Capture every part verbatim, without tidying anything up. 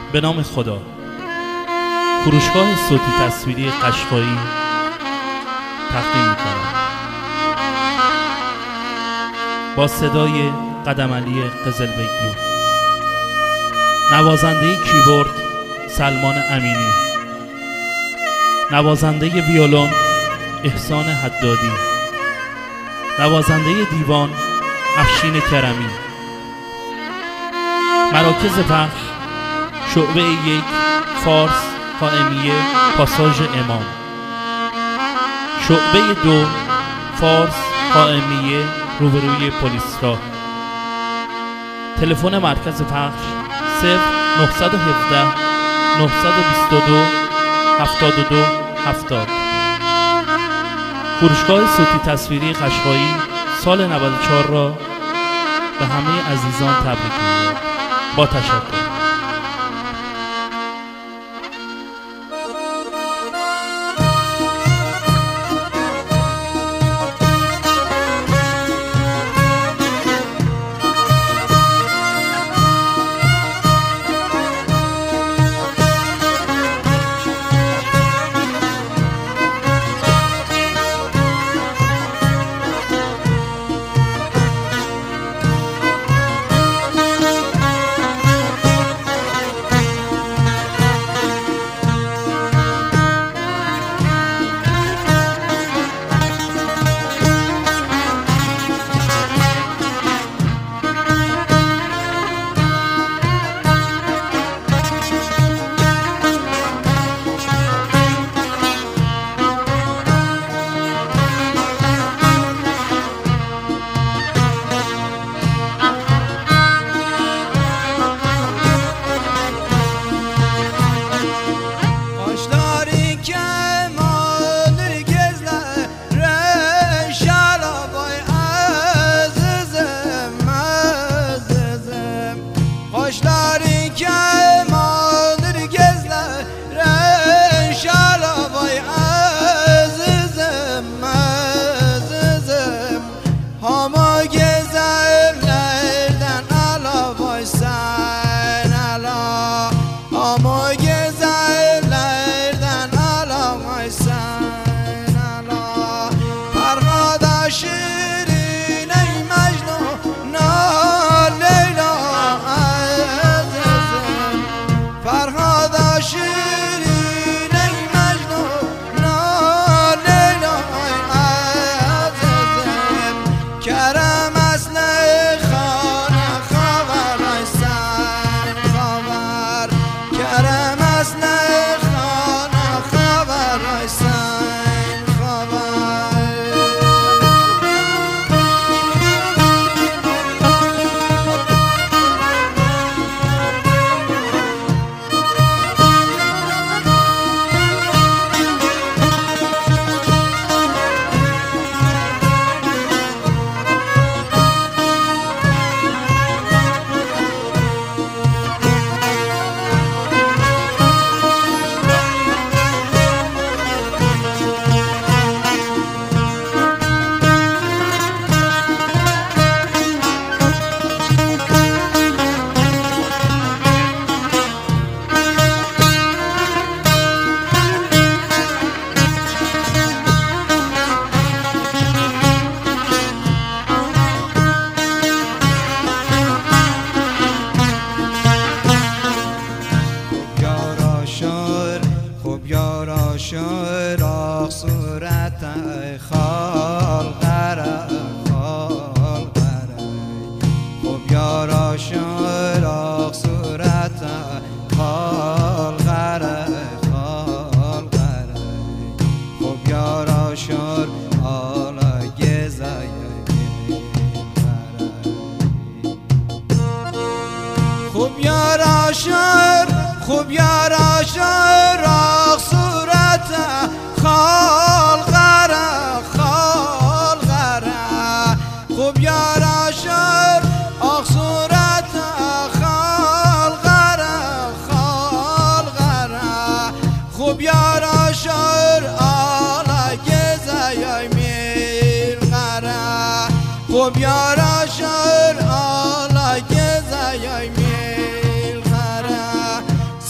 به نام خدا. فروشگاه صوتی تصویری قشقایی تقدیم می‌کنم با صدای قدمعلی قزلبگلو، نوازنده کیبورد سلمان امینی، نوازنده ویولون احسان حدادی، نوازنده دیوان افشین کرمی. مراکز پخش: شعبه یک فارس قائمیه پاساژ امام، شعبه دو فارس قائمیه روبروی پلیس راه. تلفن مرکز پخش صفر نه یک هفت نه دو دو هفتاد و دو هفتاد. فروشگاه صوتی تصویری قشقایی سال نود و چهار را به همه عزیزان تبریک می‌گویم. با تشکر. شراق صورت خال غره خال غره خب یارا شراق صورت خال غره خال غره خب یارا شر آلا گزای خب یارا شر خب یارا شراق صورت خال غره خال غره خب یارا شر آق صورت خال غره خال غره خب یارا شر آلا گزای میل غره خب یارا شر آلا گزای میل غره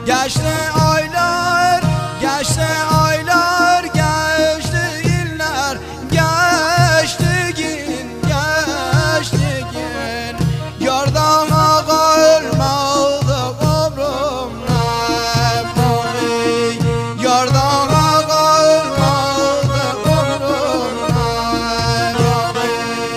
Geçti aylar, geçti aylar, geçti yıllar, geçti gün, geçti gün. Yordana kalmadı ömrümde boy, yordana kalmadı ömrümde boy.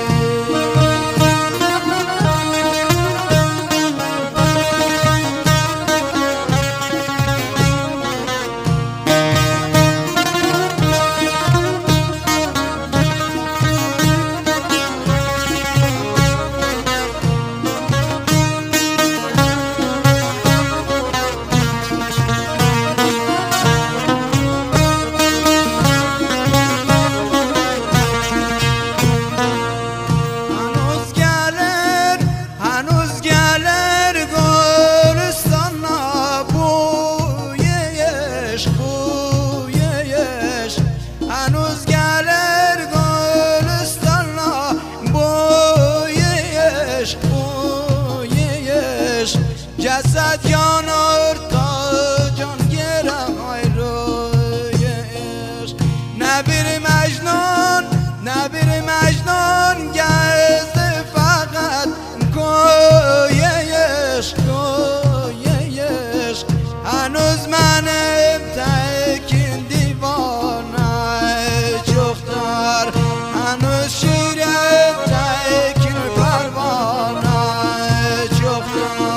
Hanuz gelir, hanuz gelir Gülistan'a bu yeş, bu yeş. Hanuz gelir Gülistan'a bu yeş, bu yeş. Ceset yanır ta can giren ayrı yeş. Ne bir Mecnun, ne bir Mecnun gezdi fakat koyeş, koyeş. Henüz benim tekin divana çoktur, henüz şirin tekin pervana çoktur.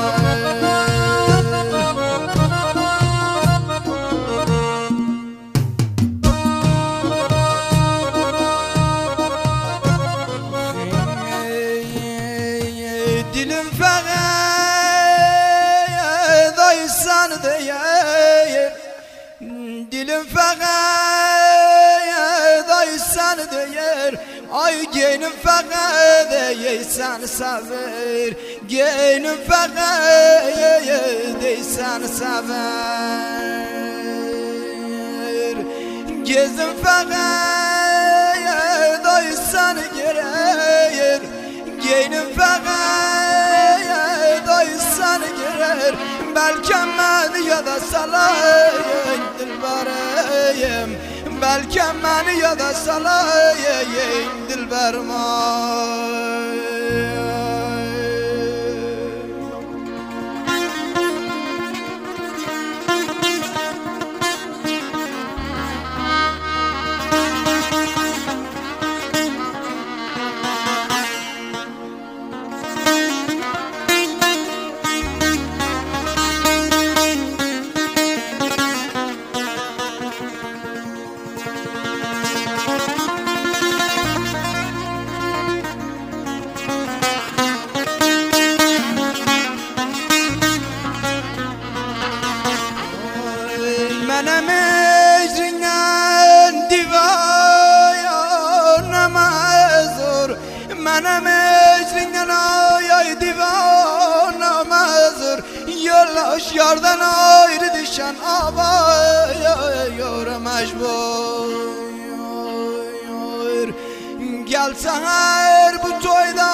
Dilim fəqət ay sən deyir, dilim fəqət ay sən deyir. Ay geynim fəqət ey sən səvir, geynim fəqət ey sən səvir. Gezim fəqət ay sən girer, geynim fəqət ay sən girer. Belki beni ya da salayın dilberim, belki beni ya da salayın dilberim. Mənə mecringen divaya mazur, mənə mecringen ay ay divana mazur. Yolaş yardan ayrı düşen abaya yor mecbur. Gelse her bu toyda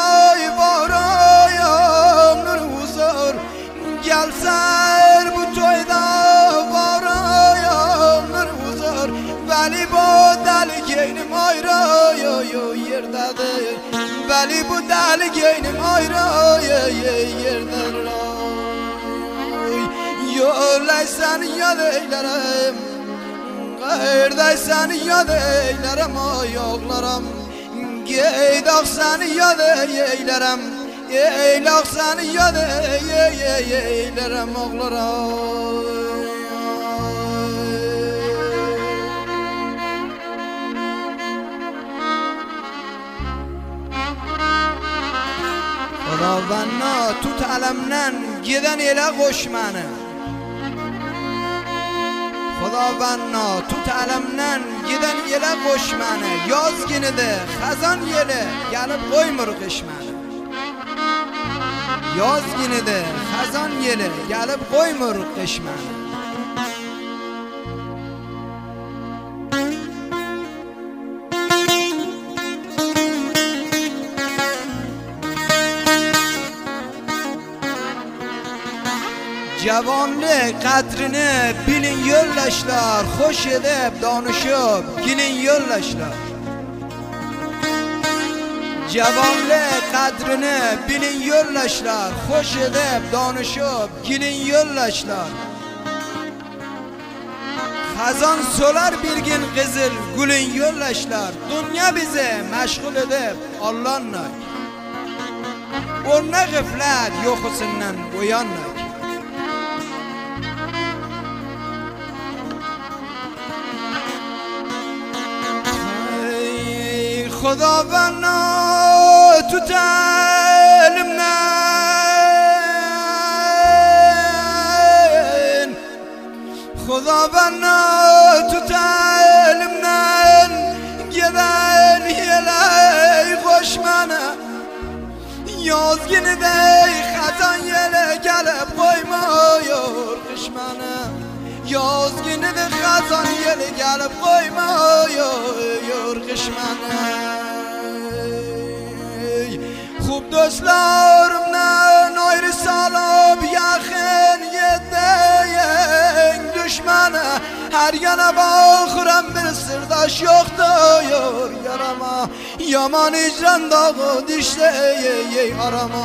varayım nur huzur. Gelse her bu toyda varayım nur huzur. Veli bu deli geynim ayrı yerdedir, veli bu deli geynim ayrı yerdedir. Yoldaysan yad eylerim, gayrдaysan yad eylerim ayaklarım. Geydaksan yad eylerim, eylaksan yad eylerim oğlarım. Xudavanda tut alamdan giden ele qo'sh meni. Xudavanda tut alamdan giden ele qo'sh meni. Yozginida xazon yeli kelib qo'ymur qish meni. Yozginida xazon yeli kelib qo'ymur qish meni. Cavanlık qadrini bilin yo'ldoshlar, xo'sh edib donishib kelin yo'ldoshlar. Cavanlık qadrini bilin yo'ldoshlar, xo'sh edib donishib kelin yo'ldoshlar. Xazon so'lar birgin qizil gulin yo'ldoshlar. Dunyo bizi mashg'ul edib ollannak. O'rna g'aflat yo'qisidan uyannak. خداوند تو تعلمنن خداوند تو تعلمنن گدن یلی خوش منه یازگین دی خزان یلی گلب قویما یور خشمنه یازگین دی خزان یلی گلب قویما یور خشمنه خوب دوستlarımdan ayrı salıp yakın yedeyin düşmanı her yana bakıram bir sırdaş yoktur yarama yaman icran dağı dişleyi arama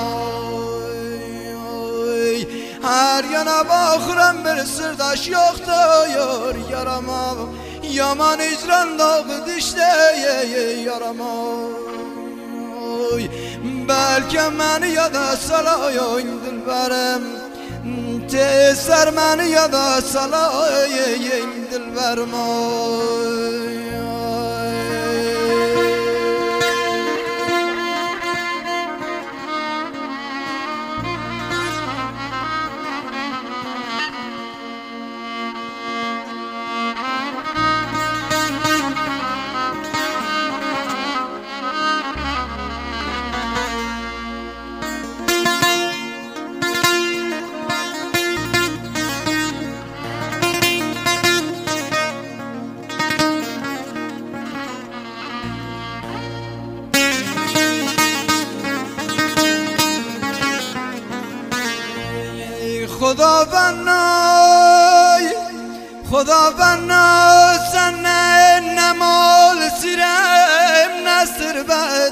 her yana bakıram bir sırdaş yoktur yarama yaman icran dağı dişleyi yarama belki beni ya da salayın dilberim teser beni ya da salayın dilberim خداوند خداوند sen ne mal sirem ne servet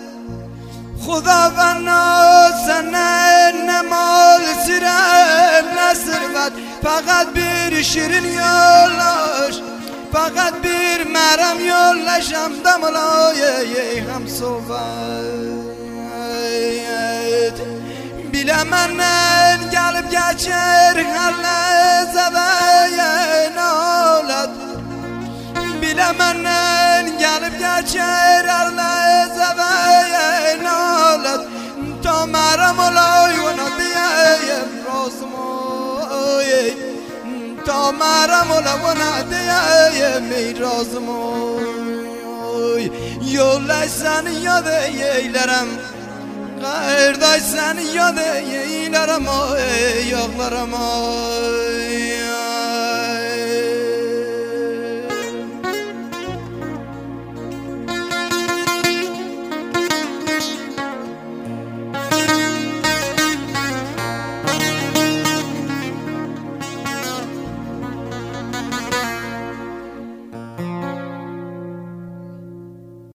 خداوند sen ne mal sirem ne servet fakat bir şirin yollaş fakat bir merem yollaş hem damlayı hem sohbet bilemenden gelip geçer her lezzedeyen ağlat bilemenden gelip geçer her lezzedeyen ağlat ta merem olay ona diyeyim razım oy ta merem olay ona diyeyim razım oy yollay seni yad eylerim Kardeş seni yad eylerim ay yağlarım ay